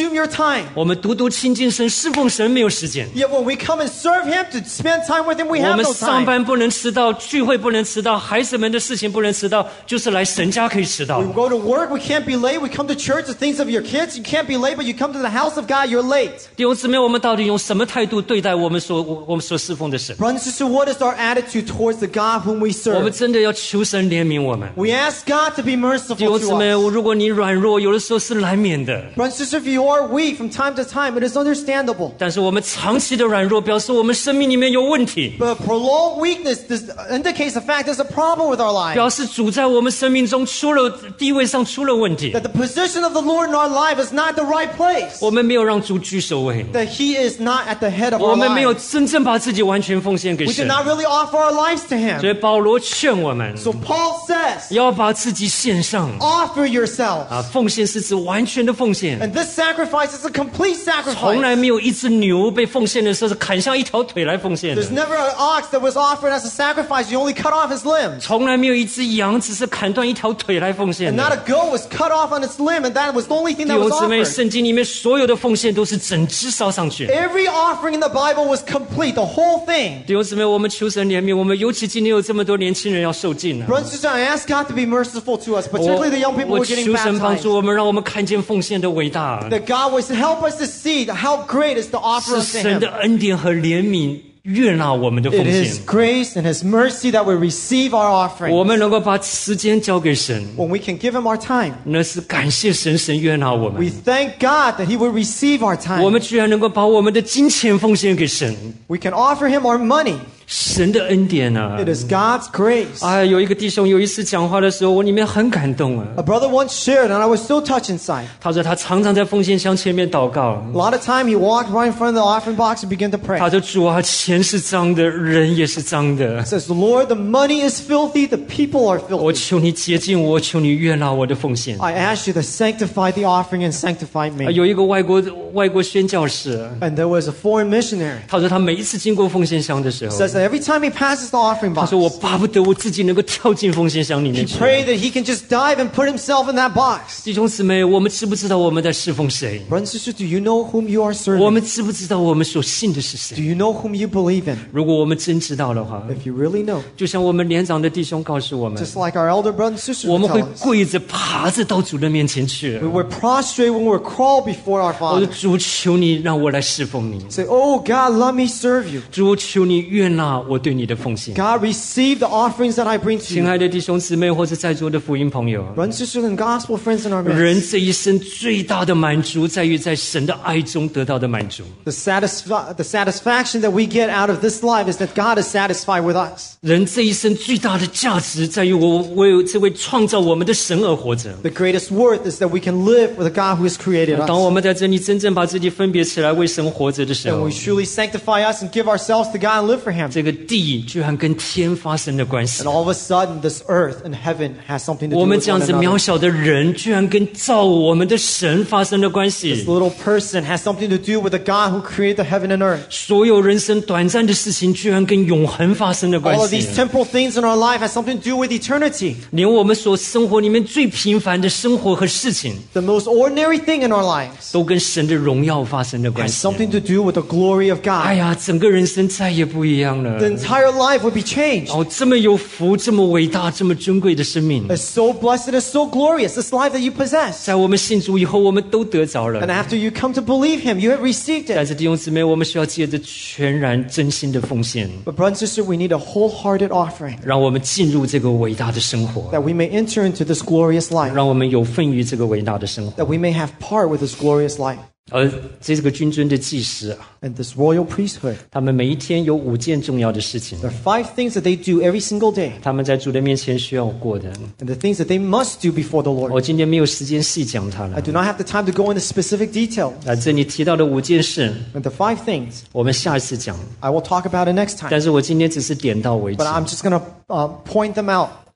time. 我们独独亲近神、侍奉神没有时间。 Yet when we come and serve Him, to spend time with Him, we 我 have 们 no 上 time. 班不能迟到，聚会不能迟到，孩子们的事情不能迟到，就是来神家可以迟到 We。go to work, we can't be late. We come to church, the things of your kids, you can't be late, but you come to the house of God, you're late. 弟兄姊妹，我们到底用什么态度对待我们所我我们所侍奉的神？ Brothers and sisters, what is our attitude towards the God whom we 我们 serve? 真的要求神怜悯我们。 We ask God to be 弟 merciful 兄姊 to 妹， us. 如果你软弱，有的时候是难免的。 Brothers and sisters, if you are weak from time to time, it is understandable. 但是我们长期的软弱，表示我们生命里面有问题， But prolonged weakness this indicates the fact there's a problem with our life. 表示主在我们生命中出了地位上出了问题。 That the position of the Lord in our life is not the right place. 我们没有让主居首位， That He is not at the head of 我 our 们没有 lives. 真正把自己完全奉献给 We did 神。 not really offer our lives to 所 Him. 以保罗劝我们 So Paul says, 要把自己献上 offer yourselves. 啊，奉献是指完全的奉献。 And this sacrifice is a complete 从来 sacrifice. 没有一只牛被奉献的时候是砍下一条腿来奉献的， There's never an ox that was offered as a sacrifice. You only cut off his limbs. 从来没有一只羊只是砍断一条腿来奉献 And not 的。 a goat was cut off on its limb, and that was the only thing 弟 that 兄 was 姊妹， offered. 圣经里面所有的奉献都是整只烧上去。 Every offering in the Bible was complete, the whole thing. 弟兄姊妹，我们求神怜悯，我们尤其今天有这么多年轻人要受尽了。 Brothers and sisters, I ask God to be merciful to us, 我 particularly the young people 我 who are getting 求神帮 baptized. 助我们，让我们看见奉献的伟大， That God was to help us to see how great is the offer 是 of 神 Him. 的恩典和怜悯悦纳我们的奉 It 献 is。grace and His mercy that we receive our 我 offering. 们能够把时间交给神， When we can give Him our time, 那是感谢神，神悦纳我 we 们。 thank God that He will receive our 我 time. 们居然能够把我们的金钱奉献给神， We can offer Him our money. 神的恩典啊！ It is God's grace. 哎，有一个弟兄有一次讲话的时候，我里面很感动啊。 A brother once shared, and I was so touched inside. 他说他常常在奉献箱前面祷告， A lot of time he walked right in front of the offering box and began to pray. 他说主啊，钱是脏的，人也是脏的， Says, Lord, the money is filthy, the people are 我 filthy. 求你洁净我，求你悦纳我的奉献。 I ask you to sanctify the offering and sanctify 啊 me. 有一个外国外国宣教士， And there was a foreign missionary. 他说他每一次经过奉献箱的时候， Says that every time he passes the offering 他 box, 说我巴不得我自己能够跳进奉献箱里面 he 去。 prayed that he can just dive and put himself in that box. 弟兄姊妹，我们知不知道我们在侍奉谁？ Brothers and sisters, do you know whom you are 我 serving? 们知不知道我们所信的是 Do 谁？ you know whom you believe in? 如果我们真知道的话， If you really know, 就像我们年长的弟兄告诉我们， just like our elder brothers and sisters 我 would 们会 tell us, 跪着爬着到主的面前去 we。were prostrate when we were crawled before our 我说 Father. 主，求你让我来侍奉你。 Say, oh God, let me serve you. 主，求你悦纳我对你的奉献。 God, receive the offerings that I bring to 亲 you. 爱的弟兄姊妹，或者在座的福音朋友， Brothers and sisters and gospel friends in our 人 midst, 这一生最大的满足，在于在神的爱中得到的满足。 the, satisfi- the satisfaction that we get out of this life is that God is satisfied with us. 人这一生最大的价值，在于我为这位创造我们的神而活着。 The greatest worth is that we can live with a God who has created 当 us. 我们在这里真正把自己分别起来为神活着的时 And 候 we，truly sanctify us and give ourselves to God and live for Him. 这个地居然跟天发生了关系 And。all of a sudden, this earth and heaven has something to do 我们 with 这样 one 子渺 another. 小的人，居然跟造我们的神发生了关系 This。little person has something to do with the God who created the heaven and earth. 所有人生短暂的事情，居然跟永恒发生了关 All of 系 these。temporal things in our life has something to do with eternity. 连我们所生活里面最平凡的生活和事情， The most ordinary thing in our lives 都跟神的荣耀发生了关 has 系。 something to do with the glory of 哎 God. 呀，整个人生再也不一样了 The。entire life would be changed. 哦，这么有福，这么伟大，这么尊贵的生命， It's so blessed, it's so glorious, this life that you possess. 在我们信主以后，我们都得着 And 了。 after you come to believe Him, you have received 但 it. 是弟兄姊妹，我们需要借着全然真心的奉献， But brother and sister, we need a wholehearted offering 让我们进入这个伟大的生活， that we may enter into this glorious life, 让我们有份于这个伟大的生活。 that we may have part with this glorious life. 而这个君尊的祭司啊， And this royal priesthood, 他们每一天有五件重要的事情， there are five things that they do every single day, 他们在主的面前需要过的。 and the things that they must do before the 我 Lord. 今天没有时间细讲它 I 了。 do not have the time to go into specific detail. 啊，这里提到的五件事， And the five things, 我们下一次讲。 I will talk about it next time. 但是我今天只是点到为止 But。I'm just going to uh, point them out.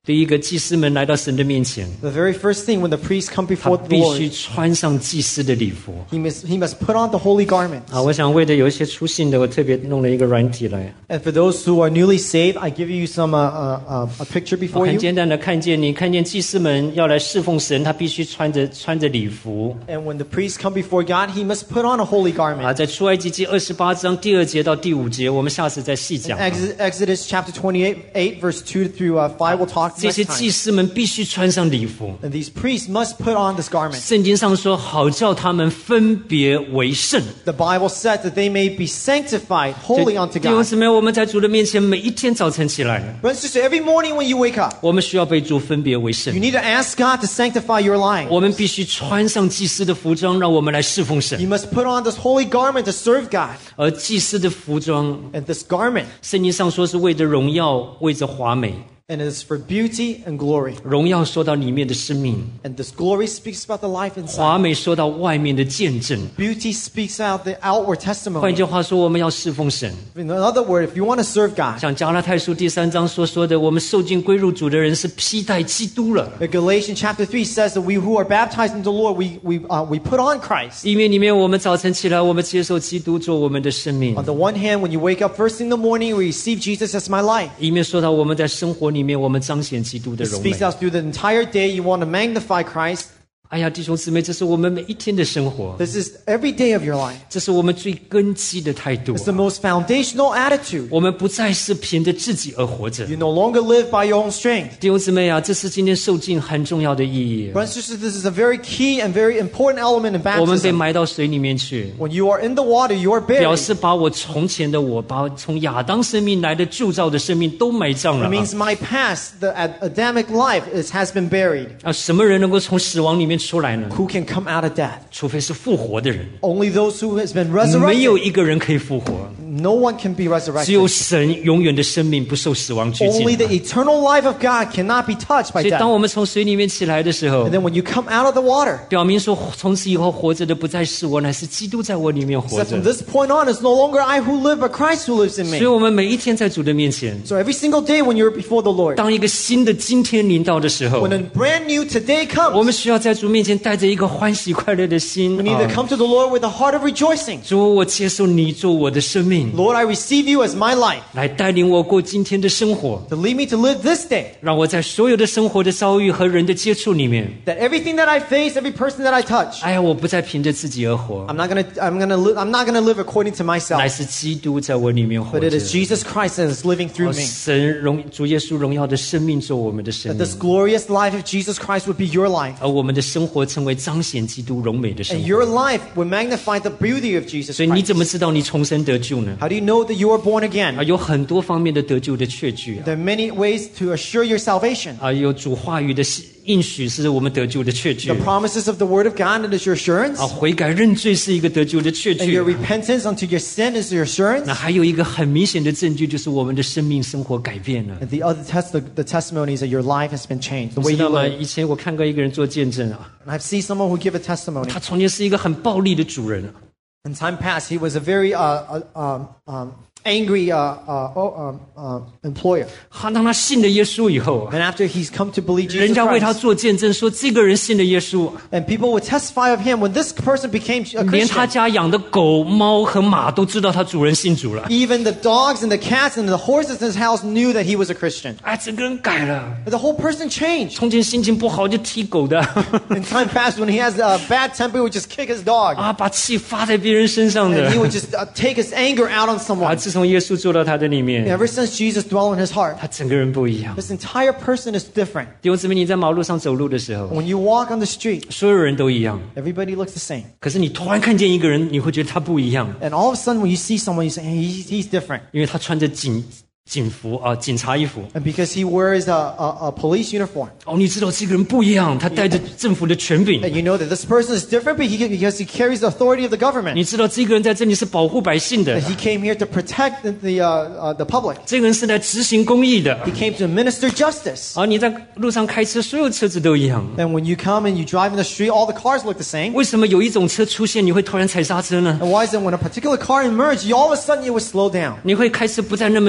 第一个，祭司们来到神的面前， The very first thing when the priests come 他 before the 必须 Lord, 穿上祭司的礼服。 he must, he must put on the holy garments. 啊，我想为了有一些出信的，我特别弄了一个软体来， And for those who are newly saved, I give you some uh, uh, uh, a picture 我 before 很 you. 简单的看见你，看见祭司们要来侍奉神，他必须穿着穿着礼服。 And when the priests come before God, he must put on a holy 啊， garment. 在出埃及记二十八章第二节到第五节，我们下次再细 In 讲。 Exodus, Exodus chapter twenty-eight, eight, verse two through uh, five, we'll talk 这 next 些 time. 祭司们必须穿上礼服。 And these priests must put on this garment. 圣经上说，好叫他们分别为圣。 The Bible says that they may be sanctified, holy unto 弟兄 God. 姊妹，我们在主的面前，每一天早晨起来， Brothers and sisters, every morning when you wake up, 我们需要被主分别为圣 you。need to ask God to sanctify your life. 我们必须穿上祭司的服装，让我们来侍奉 You 神。 must put on this holy garment to serve God. 而祭司的服装， And this garment, 圣经上说是为着荣耀，为着华美。 and it is for beauty and glory. 荣耀说到里面的生命， And this glory speaks about the life inside. 华美说到外面的见证。 Beauty speaks out the outward 换 testimony. 句话说，我们要侍奉神。 In other words, if you want to serve God, 像加拉太书第三章所说的，我们受尽归入主的人是披戴基督了。 the Galatians chapter three says that we who are baptized into the Lord, we, we, uh, we put on Christ. 因为里面我们早晨起来，我们接受基督做我们的生命。 On the one hand, when you wake up first thing in the morning, we receive Jesus as my life. 一面说到我们在生活里面，我们彰显基督的 It 荣美 speaks。out through the entire day. You want to magnify Christ. 哎呀，弟兄姊妹，这是我们每一天的生活， This is every day of your life. 这是我们最根基的态度 It's the most foundational attitude. 我们不再是凭着自己而活着。 You no longer live by your own strength. 弟兄姊妹啊，这是今天受尽很重要的意义。 Brothers and sisters, this is a very key and very important element in 我们被 baptism. 埋到水里面去， When you are in the water, you are 表 buried. 示把我从前的我，把从亚当生命来的铸造的生命都埋葬了 It 啊。 means my past, the Ad- Adamic life, is, has been buried. 啊，什么人能够从死亡里面出来呢？ Who can come out of death? 除非是复活的人， Only those who has been 没有 resurrected. 一个人可以复活， No one can be 只有 resurrected. 神永远的生命不受死亡拘 Only 禁 the。eternal life of God cannot be touched by 所以，当 death. 我们从水里面起来的时候 And，then when you come out of the water, 表明说，从此以后活着的不再是我，乃是基督在我里面活 so 着 from。this point on, it's no longer I who live, but Christ who lives in 所以， me. 我们每一天在主的面前， So every single day when you're before the Lord, 当一个新的今天临到的时候 when，a brand new today 我 comes, 们需要在主面前带着一个欢喜快乐的心 we need to 啊 come to the Lord with a heart of rejoicing. 主，我接受你做我的生命， Lord, I receive you as my life, 来带领我过今天的生活， to lead me to live this day. 让我在所有的生活的遭遇和人的接触里面， That everything that I face, every person that I touch, 哎呀，我不再凭着自己而活， I'm not gonna, I'm gonna, li- I'm not gonna live according to 乃 myself, 是基督在我里面活 but 着 it。is Jesus Christ that is living 哦 through me. 神荣主耶稣荣耀的生命做我们的生 That 命， this glorious life of Jesus Christ would be your life, 而我们的生活成为彰显基督荣美的生 and 活。 your life would magnify the beauty of Jesus 所以你 Christ. 怎么知道你重生得救呢？ How do you know that you are born again? 啊，有很多方面的得救的确据啊， There are many ways to assure your salvation. 啊，有主话语的应许是我们得救的确据 The promises of the Word of God, that is your assurance. 啊，悔改认罪是一个得救的确 And 据 your。repentance unto your sin is your assurance. 那还有一个很明显的证据，就是我们的生命生活改变了。 And the other test, the, the testimony is that your life has been changed. The 你 way 知 you 道吗？ live. 以前我看过一个人做见证啊， And I've seen someone who give a testimony. 他从前是一个很暴力的主人啊， In time past, he was a very uh, uh, um, um, angry uh, uh, oh, um, uh, employer. 他当他信了耶稣以后啊， And after he's come to believe 人 Jesus 家为他 Christ, 做见证，说这个人信了耶稣， and people would testify of him when this person became a 连他 Christian. 家养的狗、猫和马都知道他主人信主了。 Even the dogs and the cats and the horses in his house knew that he was a Christian. 哎，整个人改了， But the whole person changed. 从前心情不好就踢狗的， In time past, when he has a bad temper, he would just kick his dog. 啊，把气发在别人身上的 And he。would just uh, take his anger out on 啊， someone. 自从耶稣做到他的里 And 面， ever since Jesus dwelled in his heart, 他整个人不一样。 this entire person is different. 弟兄姊妹，你在马路上走路的时候， When you walk on the street, 所有人都一样， everybody looks the same. 可是你突然看见一个人，你会觉得他不一样， And all of a sudden, when you see someone, you say, hey, he's, he's different. 因为他穿着警警服啊，警察衣服。 And because he wears a, a, a police uniform. 哦，你知道这个人不一样，他带着政府的权柄。 And you know that this person is different but he, because he carries the authority of the government. 你知道这个人在这里是保护百姓的 That，he came here to protect the, the, uh, uh, the public. 这个人是来执行公义的。 He came to administer justice. 而你在路上开车，所有车子都一样。 And when you come and you drive in the street, all the cars look the same. 为什么有一种车出现，你会突然踩刹车呢？ And why is it when a particular car emerges, you all of a sudden you would slow down? 你会开始不再那么以非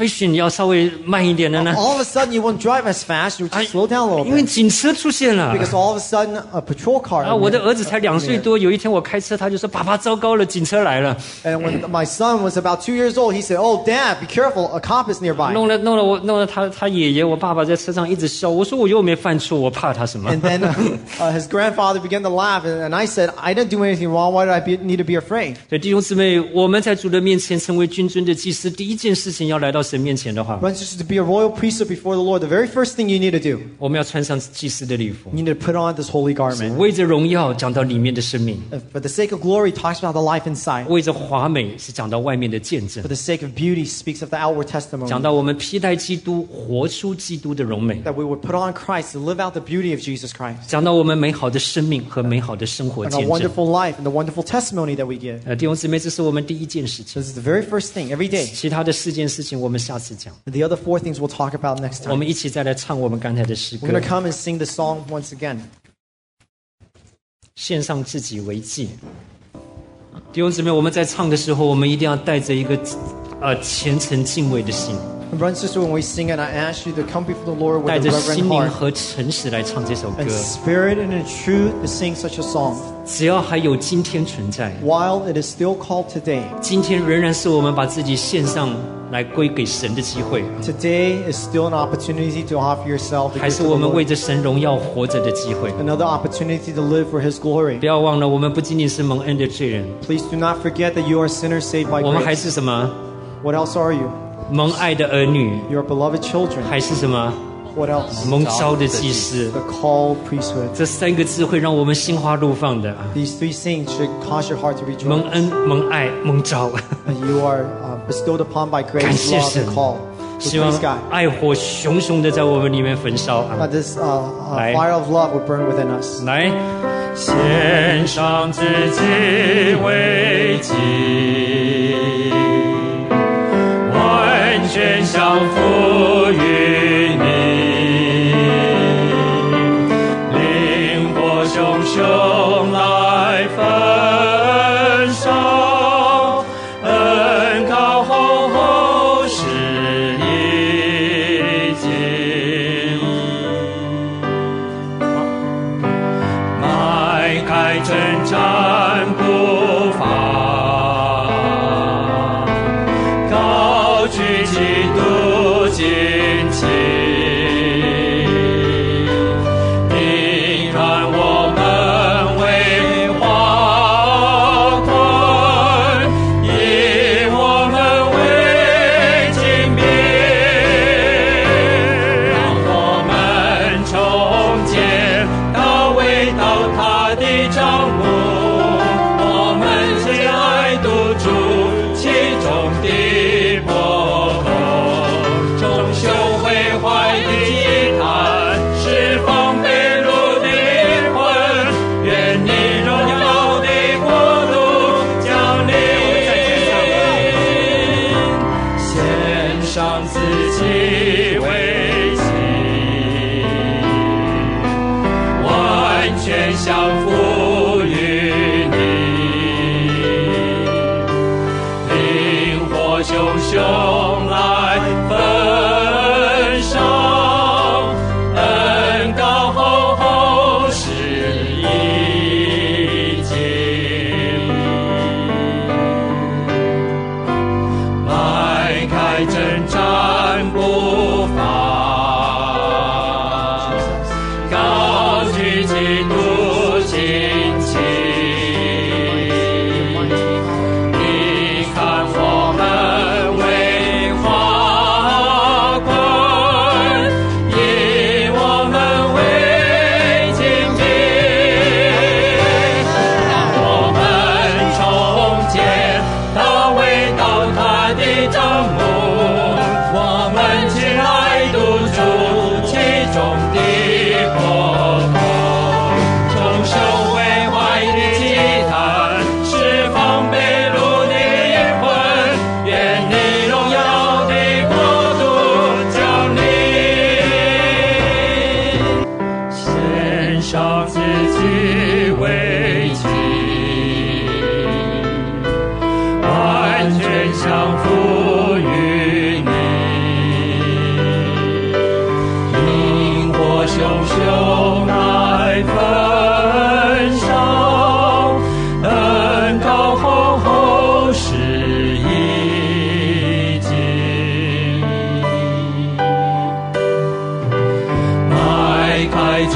讯要稍微慢一点的呢？ All of a sudden, you won't drive as fast. You just slow down a little 因为 bit 警车出现了。 because all of a sudden, a patrol car. 啊，我的儿子才两岁多，有一天我开车，他就说：“爸爸，糟糕了，警车来了。” And when my son was about two years old, he said, "Oh, Dad, be careful! A cop is nearby." 弄了弄了我弄了他他爷爷我爸爸在车上一直笑，我说我又没犯错，我怕他什么？ And then uh, uh, his grandfather began to laugh, and, and I said, "I didn't do anything wrong. Why did I be, need to be afraid?" 所以弟兄姊妹，我们在主的面前成为君尊的祭司，第一件事情要来到神面前的话， Brothers and sisters, to be a royal priesthood before the Lord, the very first thing you need to do, 我们要穿上祭司的礼服， you need to put on this holy garment. 为着荣耀讲到里面的生命， Uh, For the sake of glory, talks about the life inside. 为着华美是讲到外面的见证 For，the sake of beauty, speaks of the outward 讲 testimony. 到我们披戴基督，活出基督的荣美， That we would put on Christ to live out the beauty of Jesus Christ. 讲到我们美好的生命和美好的生活 And 见 a 证。 wonderful life and the wonderful testimony that we give. 呃，弟兄姊妹，这是我们第一件事情， This is the very first thing every day. 其他的四件事情我们下次讲。 And the other four things we'll talk about next 我 time. 们一起再来唱我们刚才的诗 We're 歌 going to，come and sing the song once again. 献上自己为祭。弟兄姊妹，我们在唱的时候，我们一定要带着一个呃虔诚敬畏的心， And brother and sister, when we sing it, I ask you to come before the Lord 带 with 着 a reverent 心灵 heart 和诚实来唱这首歌 and。spirit and in truth to sing such a song. 只要还有今天存在， While it is still called today, 今天仍然是我们把自己献上来归给神的机会， today is still an opportunity to offer yourself to 还 give 是 to 我 the 们为 Lord. 着神荣耀活着的机会。 Another opportunity to live for His glory. 不要忘了，我们不仅仅是蒙恩的罪人， Please do not forget that you are sinners saved by 我们还 grace. 是什么？ What else are you? 蒙爱的儿女， You are beloved children. 还是什么？ What else? 蒙召的祭司。 The called priesthood. 这三个字会让我们心花怒放的。 These three things should cause your heart to 蒙 rejoice. 恩、蒙爱、蒙召。 And you are uh, bestowed upon by 感 grace, 谢 love, 神 and call. We 希望 praise God. 爱火熊熊的在我们里面焚烧。 That this uh, uh, 来。 fire of love would burn within us. 来，献上自己为祭，完全降服于你，灵火熊熊来焚烧，恩膏厚厚是已经。迈开征战步伐，高举基督旌旗，你看我们为华冠，以我们为金鞭，让我们重建大卫到他的帐幕，我们亲爱督主其中的伯乐，重修毁坏的祭坛，释放被掳的灵魂，愿你荣耀的国度降临，献上自己为祭，完全降服于你，灵火熊熊来焚烧，恩膏厚厚是已经，迈开征战步伐，高举基督旌旗，你看我们为华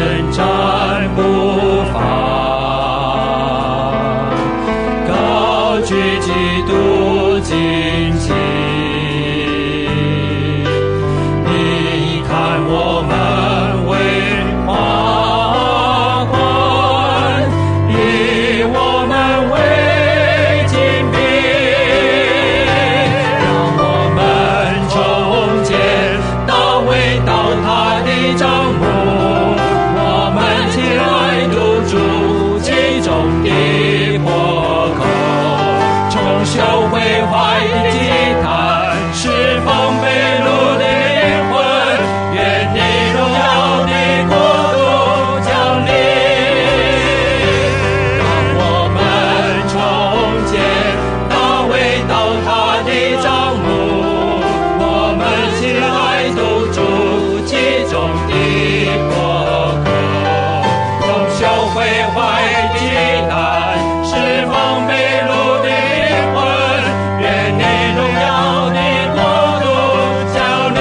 征战步伐，高举基督旌旗。你看我们为花冠，以我们为金币，让我们重建大卫倒塌的帐幕。我们亲爱督主其中的破口，重修毁坏的祭坛，释放被掳的灵魂，愿你荣耀的国度降临。让我们重建大卫倒塌的帐幕，我们亲爱督主其中的破口，重修毁坏的祭坛，释放被掳的灵魂，愿你荣耀的国度降临。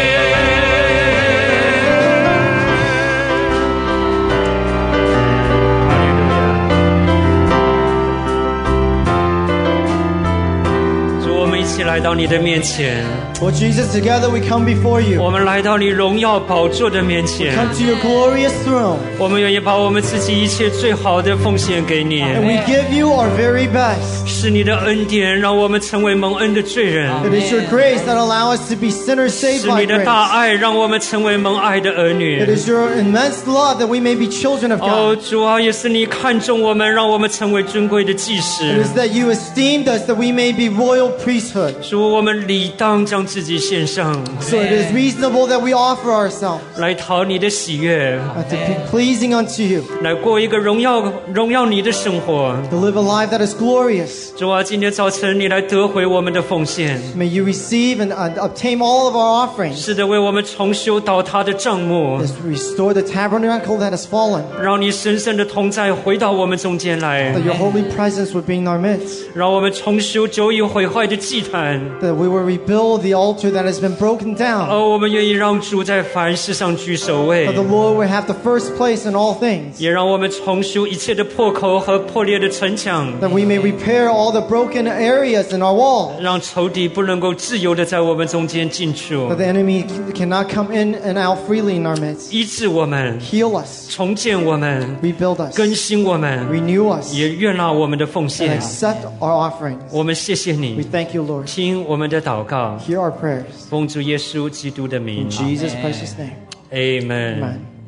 主，我们一起来到你的面前， Lord Jesus, together we come before you. 我们来到你荣耀宝座的面前， Come to your glorious throne. 我们愿意把我们自己一切最好的奉献给你。 And we give you our very best. 是你的恩典让我们成为蒙恩的罪人， It is your grace that allow us to be sinners saved 是 by 你的 grace. 大爱让我们成为蒙爱的儿 It 女。 is your immense love that we may be children of 哦， God. 主啊，也是你看重我们，让我们成为尊贵的祭 It 司。 is that you esteemed us that we may be royal priesthood. 主，我们理当将自己献上， So it is reasonable that we offer ourselves 来讨你的喜悦， uh, to be pleasing unto you, 来过一个荣耀荣耀你的生活。 to live a life that is glorious. 主啊，今天早晨你来得回我们的奉献， May you receive and uh, obtain all of our offerings. 是的，为我们重修倒塌的帐幕， Just restore the tabernacle that has fallen. 让你神圣的同在回到我们中间来， That your holy presence would be in our midst. 让我们重修久已毁坏的祭坛。 That we will rebuild the altar that has been broken down. 哦，我们愿意让主在凡事上居首位 That，the Lord will have the first place in all things. 也让我们重修一切的破口和破裂的城墙， That we may repair all the broken areas in our wall. 让仇敌不能够自由的在我们中间进出 That，the enemy cannot come in and out freely in our midst. 医治我们， Heal us. 重建我们， Rebuild us. 更新我们， Renew us. 也悦纳我们的奉 And 献。 accept our offerings. 我们谢谢 We 你， thank you, Lord. 听我们的祷告， Hear our prayers. 奉主耶稣基督的名 In Jesus' precious name. ，Amen。 Amen.